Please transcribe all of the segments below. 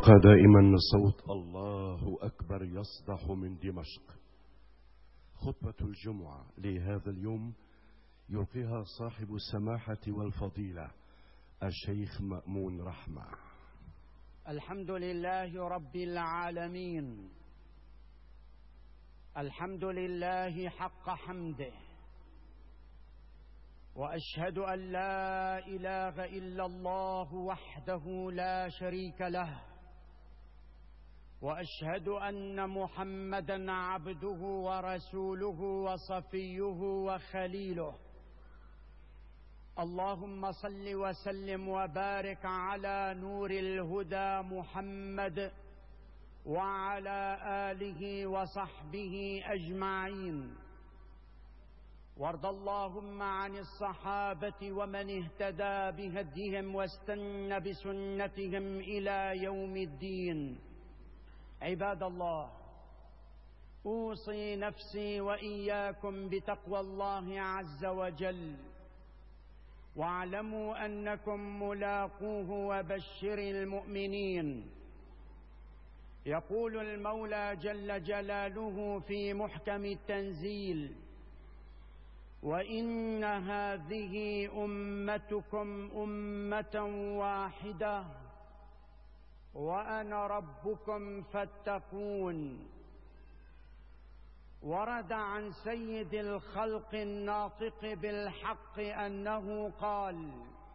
يبقى دائما صوت الله أكبر يصدح من دمشق. خطبة الجمعة لهذا اليوم يلقيها صاحب السماحة والفضيلة الشيخ مأمون رحمة. الحمد لله رب العالمين، الحمد لله حق حمده، وأشهد أن لا إله إلا الله وحده لا شريك له، وأشهد أن محمدًا عبده ورسوله وصفيه وخليله. اللهم صل وسلم وبارك على نور الهدى محمد وعلى آله وصحبه أجمعين، وارض اللهم عن الصحابة ومن اهتدى بهديهم واستنى بسنتهم إلى يوم الدين. عباد الله، أوصي نفسي وإياكم بتقوى الله عز وجل، واعلموا أنكم ملاقوه وبشر المؤمنين. يقول المولى جل جلاله في محكم التنزيل: وإن هذه أمتكم أمة واحدة وأنا ربكم فاتقون. ورد عن سيد الخلق الناطق بالحق أنه قال: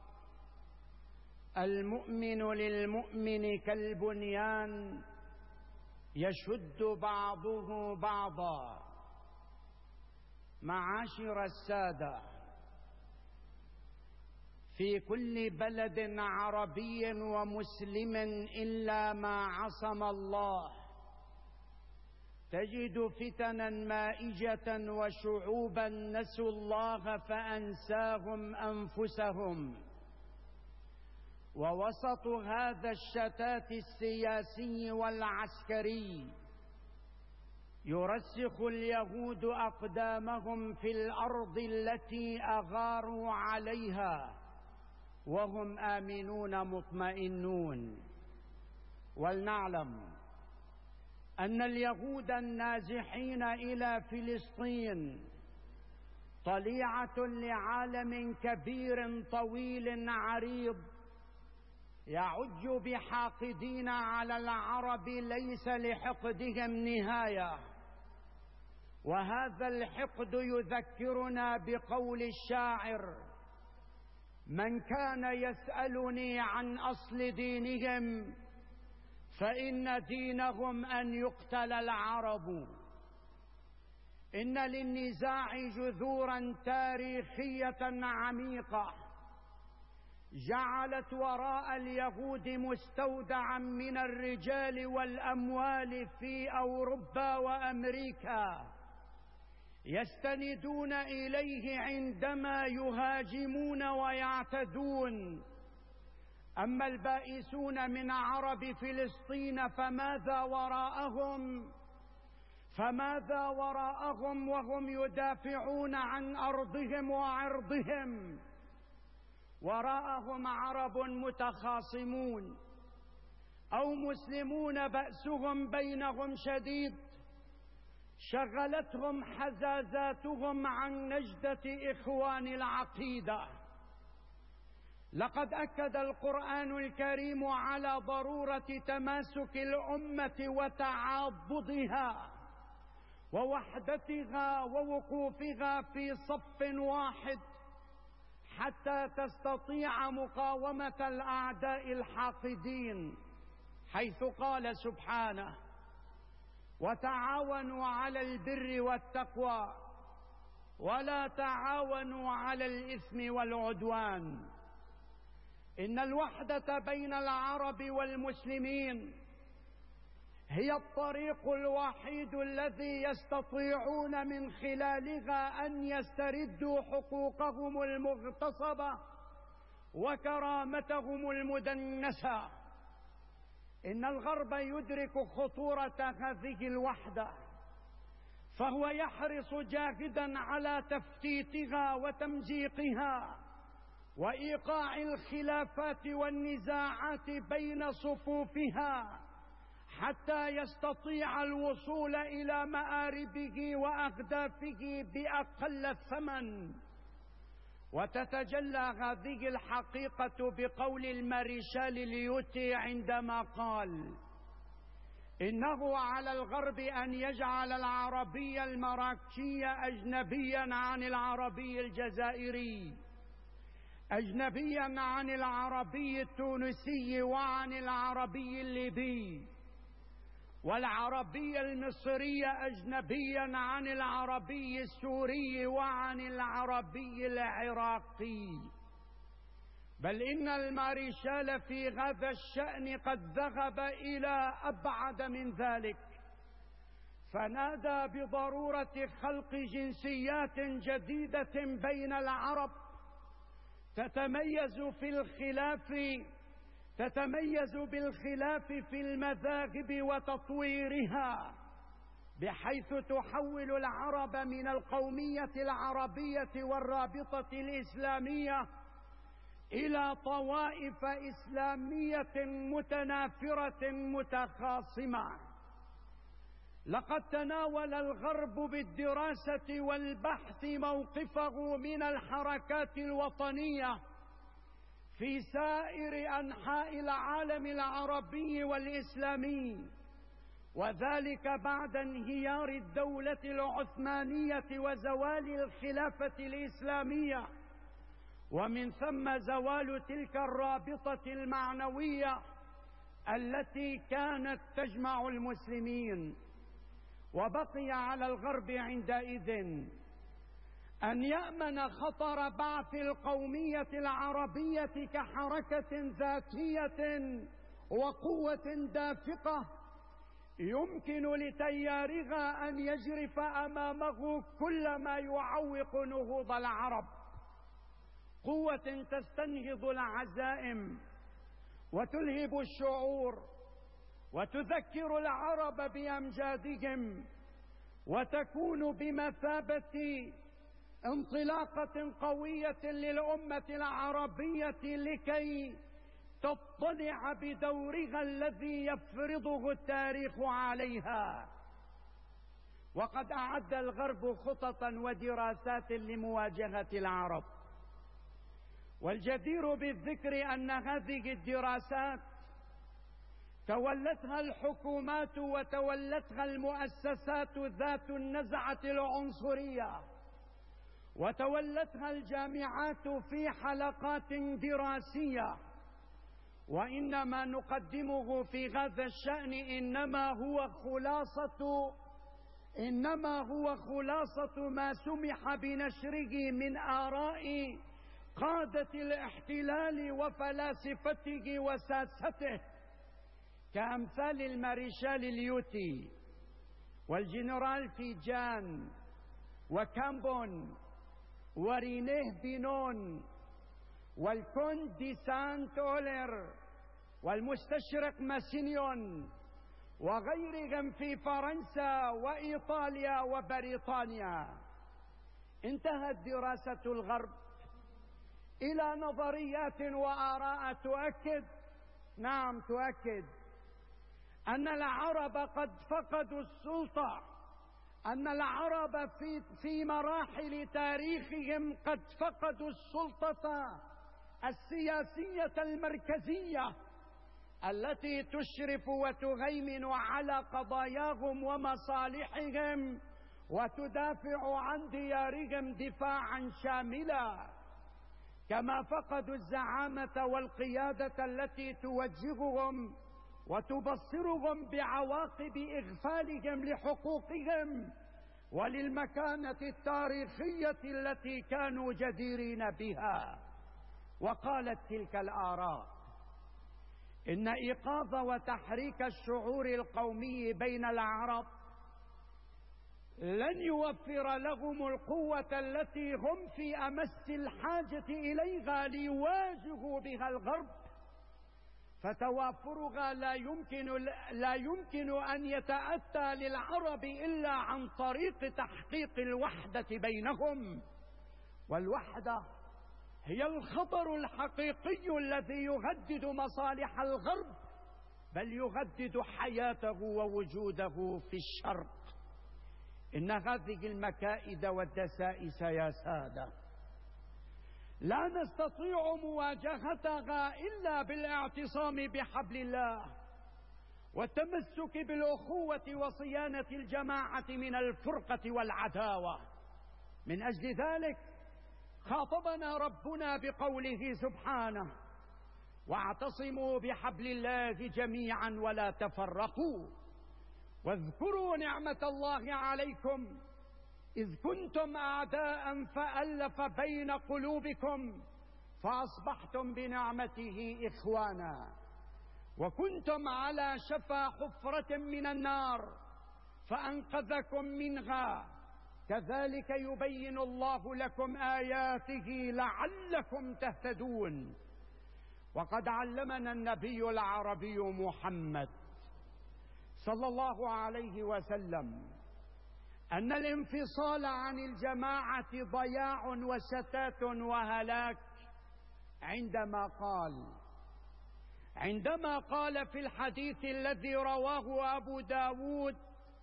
المؤمن للمؤمن كالبنيان يشد بعضه بعضا. معاشر السادة، في كل بلد عربي ومسلم إلا ما عصم الله تجد فتنا مائجة وشعوبا نسوا الله فأنساهم أنفسهم. ووسط هذا الشتات السياسي والعسكري يرسخ اليهود أقدامهم في الأرض التي أغاروا عليها وهم آمنون مطمئنون. ولنعلم أن اليهود النازحين إلى فلسطين طليعة لعالم كبير طويل عريض يعج بحاقدين على العرب ليس لحقدهم نهاية. وهذا الحقد يذكرنا بقول الشاعر: من كان يسألني عن أصل دينهم فإن دينهم أن يقتل العرب. إن للنزاع جذورا تاريخية عميقة جعلت وراء اليهود مستودعا من الرجال والأموال في أوروبا وأمريكا يستندون إليه عندما يهاجمون ويعتدون. أما البائسون من عرب فلسطين فماذا وراءهم وهم يدافعون عن أرضهم وعرضهم؟ وراءهم عرب متخاصمون أو مسلمون بأسهم بينهم شديد شغلتهم حزازاتهم عن نجدة إخوان العقيدة. لقد أكد القرآن الكريم على ضرورة تماسك الأمة وتعاضدها ووحدتها ووقوفها في صف واحد حتى تستطيع مقاومة الأعداء الحاقدين، حيث قال سبحانه: وتعاونوا على البر والتقوى ولا تعاونوا على الإثم والعدوان. إن الوحدة بين العرب والمسلمين هي الطريق الوحيد الذي يستطيعون من خلالها أن يستردوا حقوقهم المغتصبة وكرامتهم المدنسة. إن الغرب يدرك خطورة هذه الوحدة، فهو يحرص جاهدا على تفتيتها وتمزيقها وإيقاع الخلافات والنزاعات بين صفوفها حتى يستطيع الوصول إلى مآربه وأهدافه بأقل ثمن. وتتجلى هذه الحقيقة بقول المارشال ليوتي عندما قال: إنه على الغرب أن يجعل العربي المراكشي أجنبيا عن العربي الجزائري، أجنبيا عن العربي التونسي وعن العربي الليبي، والعربي المصري أجنبيا عن العربي السوري وعن العربي العراقي. بل إن المارشال في هذا الشأن قد ذهب إلى أبعد من ذلك، فنادى بضرورة خلق جنسيات جديدة بين العرب تتميز بالخلاف في المذاهب وتطويرها، بحيث تحول العرب من القومية العربية والرابطة الإسلامية إلى طوائف إسلامية متنافرة متخاصمة. لقد تناول الغرب بالدراسة والبحث موقفه من الحركات الوطنية في سائر أنحاء العالم العربي والإسلامي، وذلك بعد انهيار الدولة العثمانية وزوال الخلافة الإسلامية، ومن ثم زوال تلك الرابطة المعنوية التي كانت تجمع المسلمين. وبقي على الغرب عندئذ أن يأمن خطر بعث القومية العربية كحركة ذاتية وقوة دافقة يمكن لتيارها أن يجرف أمامه كل ما يعوق نهوض العرب، قوة تستنهض العزائم وتلهب الشعور وتذكر العرب بأمجادهم، وتكون بمثابة انطلاقة قوية للأمة العربية لكي تطلع بدورها الذي يفرضه التاريخ عليها. وقد أعد الغرب خططا ودراسات لمواجهة العرب، والجدير بالذكر أن هذه الدراسات تولتها الحكومات وتولتها المؤسسات ذات النزعة العنصرية، وتولتها الجامعات في حلقات دراسية. وإنما نقدمه في هذا الشأن إنما هو خلاصة ما سمح بنشره من آراء قادة الاحتلال وفلاسفته وساسته، كأمثال المارشال ليوتي والجنرال فيجان وكامبون ورينيه بينون والكونت دي سانت أولر والمستشرق ماسينيون وغيرهم في فرنسا وإيطاليا وبريطانيا. انتهت دراسة الغرب إلى نظريات وآراء تؤكد أن العرب قد فقدوا السلطة، أن العرب في مراحل تاريخهم قد فقدوا السلطة السياسية المركزية التي تشرف وتهيمن على قضاياهم ومصالحهم وتدافع عن ديارهم دفاعا شاملا، كما فقدوا الزعامة والقيادة التي توجههم وتبصرهم بعواقب إغفالهم لحقوقهم وللمكانة التاريخية التي كانوا جديرين بها. وقالت تلك الآراء إن إيقاظ وتحريك الشعور القومي بين العرب لن يوفر لهم القوة التي هم في أمس الحاجة إليها ليواجهوا بها الغرب، فتوافرها لا يمكن أن يتأتى للعرب إلا عن طريق تحقيق الوحدة بينهم. والوحدة هي الخطر الحقيقي الذي يهدد مصالح الغرب، بل يهدد حياته ووجوده في الشرق. إن هذه المكائد والدسائس يا سادة لا نستطيع مواجهتها إلا بالاعتصام بحبل الله والتمسك بالأخوة وصيانة الجماعة من الفرقة والعداوة. من أجل ذلك خاطبنا ربنا بقوله سبحانه: واعتصموا بحبل الله جميعا ولا تفرقوا واذكروا نعمة الله عليكم إذ كنتم أعداء فألف بين قلوبكم فأصبحتم بنعمته إخوانا وكنتم على شفا حفرة من النار فأنقذكم منها كذلك يبين الله لكم آياته لعلكم تهتدون. وقد علمنا النبي العربي محمد صلى الله عليه وسلم أن الانفصال عن الجماعة ضياع وشتات وهلاك عندما قال في الحديث الذي رواه أبو داود: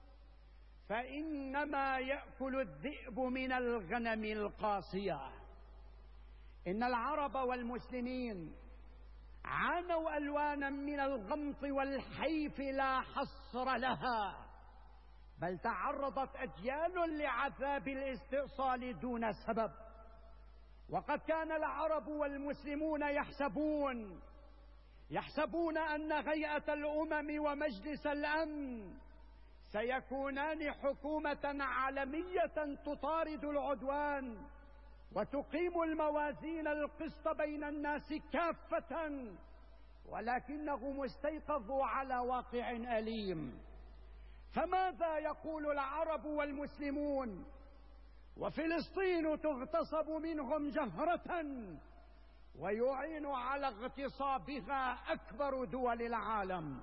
فإنما يأكل الذئب من الغنم القاصية. إن العرب والمسلمين عانوا ألوانا من الغمط والحيف لا حصر لها، بل تعرضت أجيال لعذاب الاستئصال دون سبب. وقد كان العرب والمسلمون يحسبون أن هيئة الأمم ومجلس الأمن سيكونان حكومة عالمية تطارد العدوان وتقيم الموازين القسط بين الناس كافة، ولكنهم استيقظوا على واقع أليم. فماذا يقول العرب والمسلمون وفلسطين تغتصب منهم جهرة ويعين على اغتصابها أكبر دول العالم؟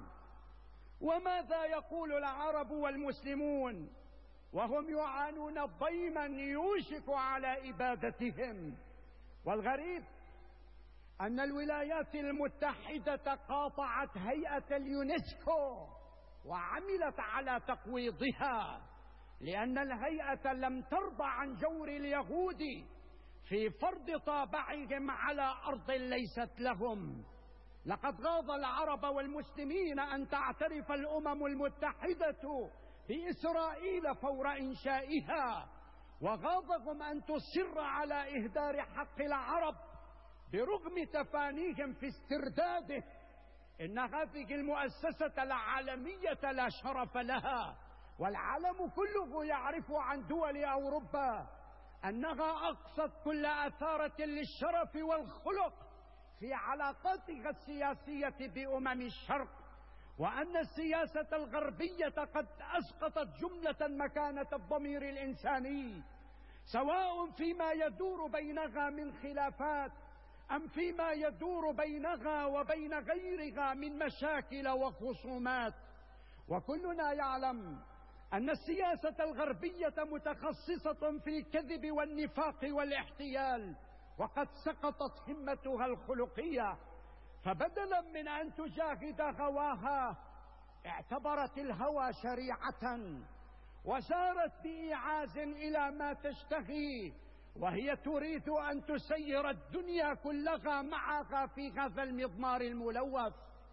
وماذا يقول العرب والمسلمون وهم يعانون ضيما يوشك على إبادتهم؟ والغريب أن الولايات المتحدة قاطعت هيئة اليونسكو وعملت على تقويضها، لأن الهيئة لم ترضى عن جور اليهود في فرض طابعهم على أرض ليست لهم. لقد غاض العرب والمسلمين أن تعترف الأمم المتحدة بإسرائيل فور إنشائها، وغاضهم أن تصر على إهدار حق العرب برغم تفانيهم في استرداده. إن هذه المؤسسة العالمية لا شرف لها، والعالم كله يعرف عن دول أوروبا أنها أقصت كل أثارة للشرف والخلق في علاقاتها السياسية بأمم الشرق، وأن السياسة الغربية قد أسقطت جملة مكانة الضمير الإنساني، سواء فيما يدور بينها من خلافات أم فيما يدور بينها وبين غيرها من مشاكل وخصومات. وكلنا يعلم أن السياسة الغربية متخصصة في الكذب والنفاق والاحتيال، وقد سقطت همتها الخلقية، فبدلا من أن تجاهد هواها اعتبرت الهوى شريعة وسارت بإيعاز إلى ما تشتهي، وهي تريد أن تسير الدنيا كلها معها في هذا المضمار الملوث.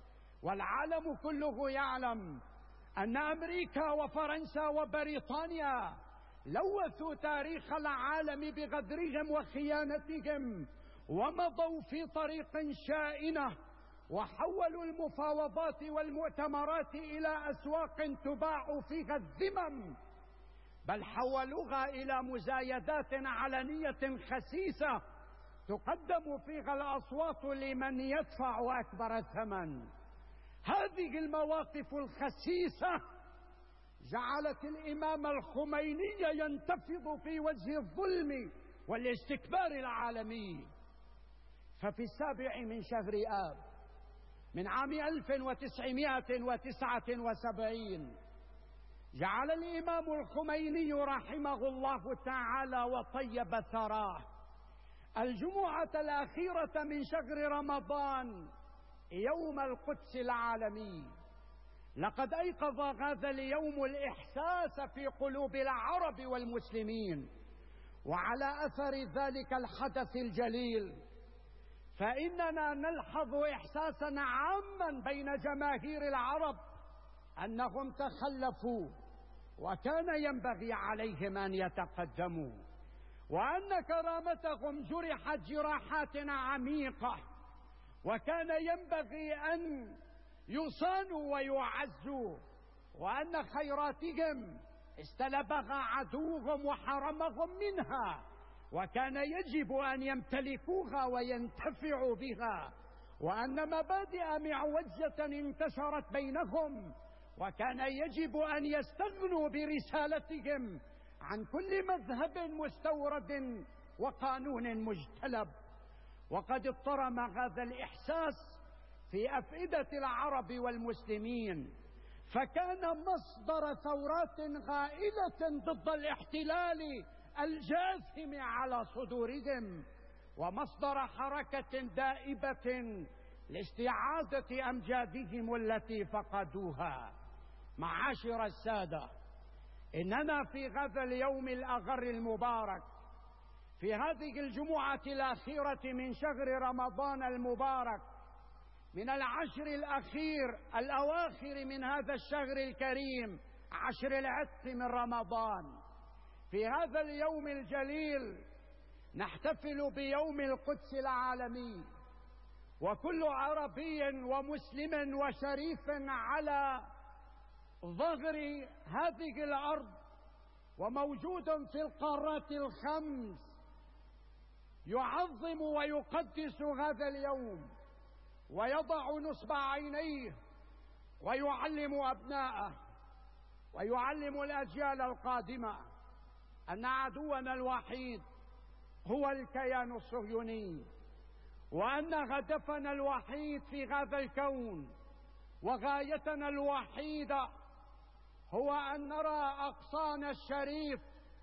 والعالم كله يعلم أن أمريكا وفرنسا وبريطانيا لوثوا تاريخ العالم بغدرهم وخيانتهم، ومضوا في طريق شائنة، وحولوا المفاوضات والمؤتمرات إلى أسواق تباع فيها الذمم، بل حولوها إلى مزايدات علنية خسيسة تقدم فيها الأصوات لمن يدفع أكبر الثمن. هذه المواقف الخسيسة جعلت الإمام الخميني ينتفض في وجه الظلم والاستكبار العالمي. ففي 7 من شهر آب من عام 1979 جعل الإمام الخميني رحمه الله تعالى وطيب ثراه الجمعة الأخيرة من شهر رمضان يوم القدس العالمي. لقد أيقظ هذا اليوم الإحساس في قلوب العرب والمسلمين، وعلى أثر ذلك الحدث الجليل فإننا نلحظ إحساسا عاما بين جماهير العرب أنهم تخلفوا وكان ينبغي عليهم أن يتقدموا، وأن كرامتهم جرحت جراحات عميقة، وكان ينبغي أن يصانوا ويعزوا، وأن خيراتهم استلبها عدوهم وحرمهم منها، وكان يجب أن يمتلكوها وينتفعوا بها، وأن مبادئ معوجة انتشرت بينهم، وكان يجب أن يستغنوا برسالتهم عن كل مذهب مستورد وقانون مجتلب. وقد اضطرم هذا الإحساس في أفئدة العرب والمسلمين، فكان مصدر ثورات غائلة ضد الاحتلال الجاثم على صدورهم، ومصدر حركة دائبة لاستعادة أمجادهم التي فقدوها. معاشر السادة، إننا في هذا اليوم الأغر المبارك، في هذه الجمعة الأخيرة من شهر رمضان المبارك، من العشر الأواخر من هذا الشهر الكريم، عشر العتق من رمضان، في هذا اليوم الجليل نحتفل بيوم القدس العالمي. وكل عربي ومسلم وشريف على ظهر هذه الأرض وموجود في القارات الخمس يعظم ويقدس هذا اليوم، ويضع نصب عينيه ويعلم أبناءه ويعلم الأجيال القادمة أن عدونا الوحيد هو الكيان الصهيوني، وأن هدفنا الوحيد في هذا الكون وغايتنا الوحيدة هو أن نرى أقصانا الشريف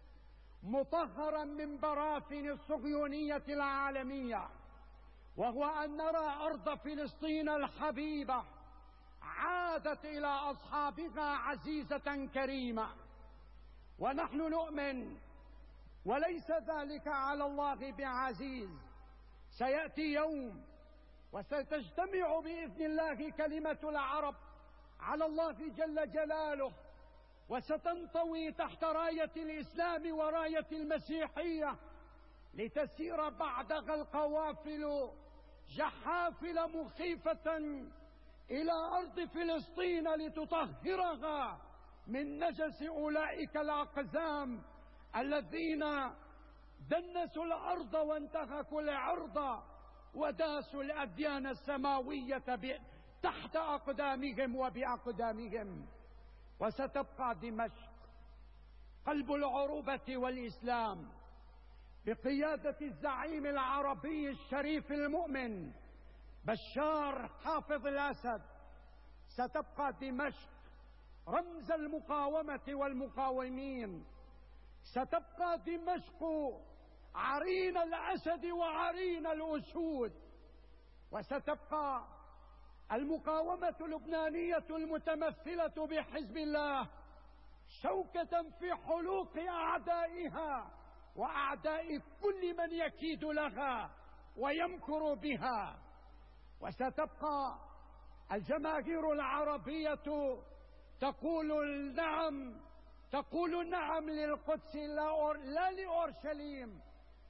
مطهرا من براثن الصهيونية العالمية، وهو أن نرى أرض فلسطين الحبيبة عادت إلى أصحابها عزيزة كريمة. ونحن نؤمن، وليس ذلك على الله بعزيز، سيأتي يوم وستجتمع بإذن الله كلمة العرب على الله جل جلاله، وستنطوي تحت راية الإسلام وراية المسيحية، لتسير بعدها القوافل جحافل مخيفة إلى أرض فلسطين لتطهرها من نجس أولئك الأقزام الذين دنسوا الأرض وانتهكوا العرض وداسوا الأديان السماوية تحت أقدامهم وبأقدامهم. وستبقى دمشق قلب العروبة والإسلام بقيادة الزعيم العربي الشريف المؤمن بشار حافظ الأسد. ستبقى دمشق رمز المقاومة والمقاومين، ستبقى دمشق عرين الأسد وعرين الأسود، وستبقى المقاومة اللبنانية المتمثلة بحزب الله شوكة في حلوق أعدائها وأعداء كل من يكيد لها ويمكر بها. وستبقى الجماهير العربية تقول نعم للقدس لا لأورشليم،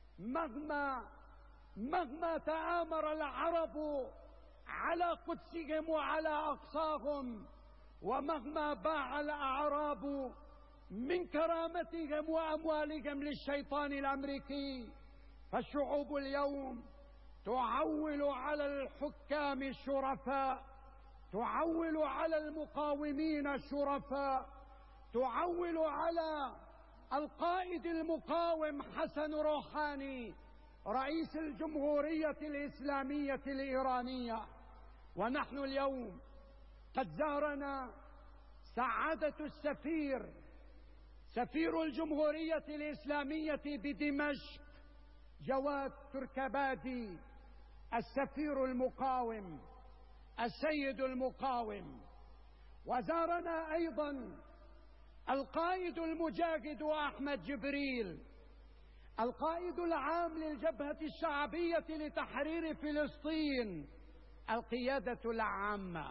مهما تآمر العرب على قدسهم وعلى أقصاهم، ومهما باع الأعراب من كرامتهم وأموالهم للشيطان الأمريكي، فالشعوب اليوم تعول على الحكام الشرفاء، تعول على المقاومين الشرفاء، تعول على القائد المقاوم حسن روحاني رئيس الجمهورية الإسلامية الإيرانية. ونحن اليوم قد زارنا سعادة سفير الجمهورية الإسلامية بدمشق جواد تركبادي السفير المقاوم السيد المقاوم. وزارنا أيضا القائد المجاهد أحمد جبريل القائد العام للجبهة الشعبية لتحرير فلسطين القيادة العامة.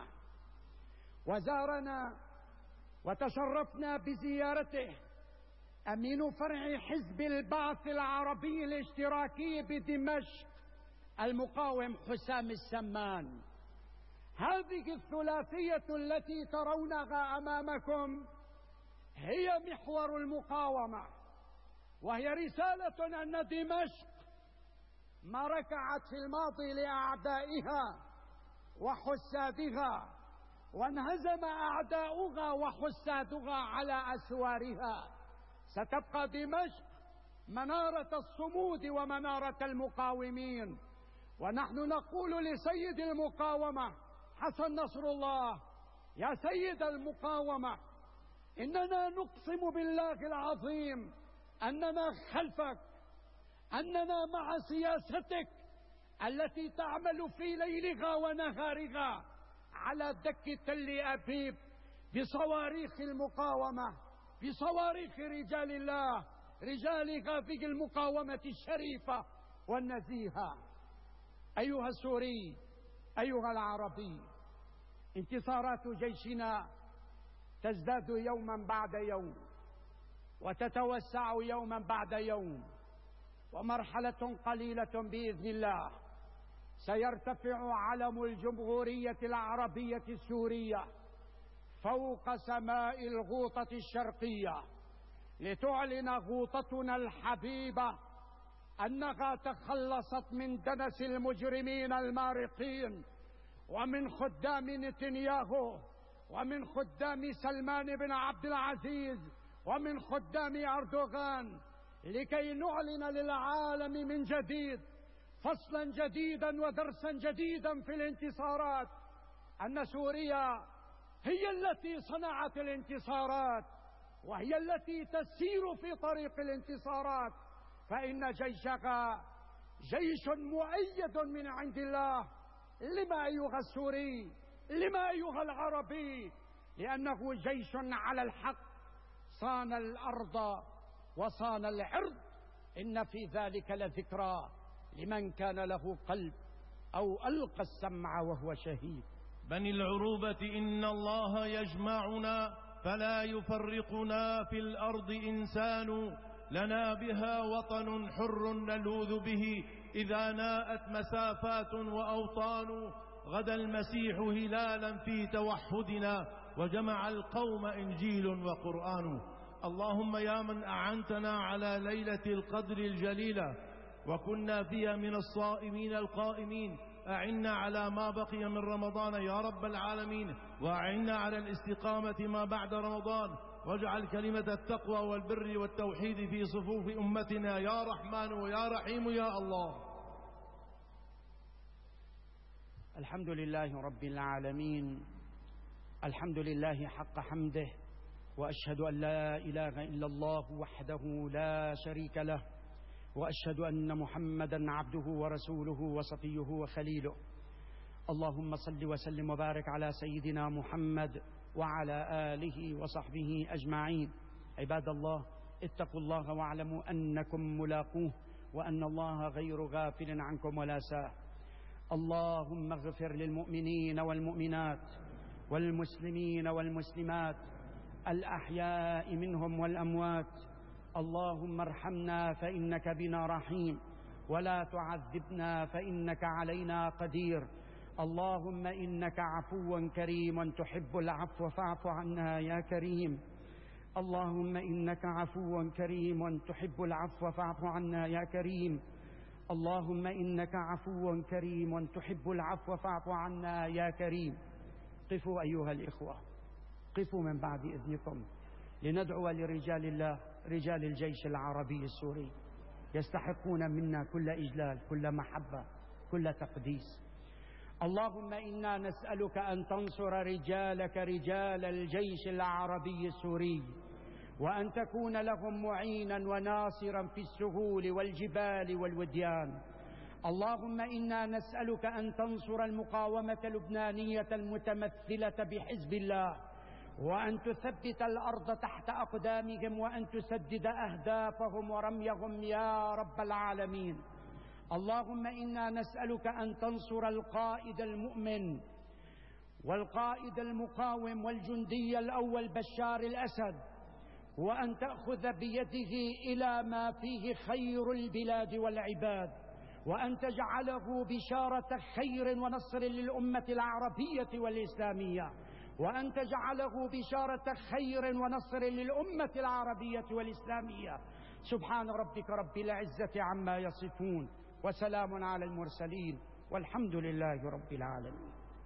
وزارنا وتشرفنا بزيارته أمين فرع حزب البعث العربي الاشتراكي بدمشق المقاوم حسام السمان. هذه الثلاثية التي ترونها أمامكم هي محور المقاومة، وهي رسالة أن دمشق ما ركعت في الماضي لأعدائها وحسادها، وانهزم أعداؤها وحسادها على أسوارها. ستبقى دمشق منارة الصمود ومنارة المقاومين. ونحن نقول لسيد المقاومة حسن نصر الله: يا سيد المقاومة، إننا نقسم بالله العظيم أننا خلفك، أننا مع سياستك التي تعمل في ليلها ونهارها على دك تل أبيب بصواريخ المقاومة، بصواريخ رجال الله، رجال هذه المقاومة الشريفة والنزيهة. أيها السوري، أيها العربي، انتصارات جيشنا تزداد يوما بعد يوم وتتوسع يوما بعد يوم، ومرحلة قليلة بإذن الله سيرتفع علم الجمهورية العربية السورية فوق سماء الغوطة الشرقية، لتعلن غوطتنا الحبيبة أنها تخلصت من دنس المجرمين المارقين ومن خدام نتنياهو ومن خدام سلمان بن عبد العزيز ومن خدام أردوغان، لكي نعلن للعالم من جديد فصلا جديدا ودرسا جديدا في الانتصارات، أن سوريا هي التي صنعت الانتصارات وهي التي تسير في طريق الانتصارات، فإن جيشها جيش مؤيد من عند الله. لما أيها السوري؟ لما أيها العربي؟ لأنه جيش على الحق، صان الأرض وصان العرض. إن في ذلك لذكرى لمن كان له قلب أو ألقى السمع وهو شهيد. بني العروبة إن الله يجمعنا فلا يفرقنا في الأرض إنسان، لنا بها وطن حر نلوذ به إذا ناءت مسافات وأوطان. غدا المسيح هلالا في توحدنا وجمع القوم إنجيل وقرآن. اللهم يا من أعنتنا على ليلة القدر الجليلة وكنا فيها من الصائمين القائمين، أعنا على ما بقي من رمضان يا رب العالمين، وأعنا على الاستقامة ما بعد رمضان، واجعل كلمة التقوى والبر والتوحيد في صفوف أمتنا يا رحمن ويا رحيم يا الله. الحمد لله رب العالمين، الحمد لله حق حمده، وأشهد أن لا إله إلا الله وحده لا شريك له، وأشهد أن محمدا عبده ورسوله وصفيه وخليله. اللهم صل وسلم وبارك على سيدنا محمد وعلى آله وصحبه أجمعين. عباد الله، اتقوا الله واعلموا أنكم ملاقوه، وأن الله غير غافل عنكم ولا ساه. اللهم اغفر للمؤمنين والمؤمنات والمسلمين والمسلمات الأحياء منهم والأموات. اللهم ارحمنا فإنك بنا رحيم، ولا تعذبنا فإنك علينا قدير. اللهم إنك عفو كريم تحب العفو فاعف عنا يا كريم. اللهم إنك عفو كريم تحب العفو فاعف عنا يا كريم. اللهم إنك عفو كريم تحب العفو فاعف عنا يا كريم. قفوا أيها الإخوة، قفوا من بعد إذنكم لندعو لرجال الله، رجال الجيش العربي السوري، يستحقون منا كل إجلال، كل محبة، كل تقديس. اللهم إنا نسألك أن تنصر رجالك، رجال الجيش العربي السوري، وأن تكون لهم معينا وناصرا في السهول والجبال والوديان. اللهم إنا نسألك أن تنصر المقاومة اللبنانية المتمثلة بحزب الله، وأن تثبت الأرض تحت أقدامهم، وأن تسدد أهدافهم ورميهم يا رب العالمين. اللهم إنا نسألك أن تنصر القائد المؤمن والقائد المقاوم والجندي الأول بشار الأسد، وأن تأخذ بيده إلى ما فيه خير البلاد والعباد، وأن تجعله بشارة خير ونصر للأمة العربية والإسلامية، وأن تجعله بشارة خير ونصر للأمة العربية والإسلامية. سبحان ربك رب العزة عما يصفون، وسلام على المرسلين، والحمد لله رب العالمين.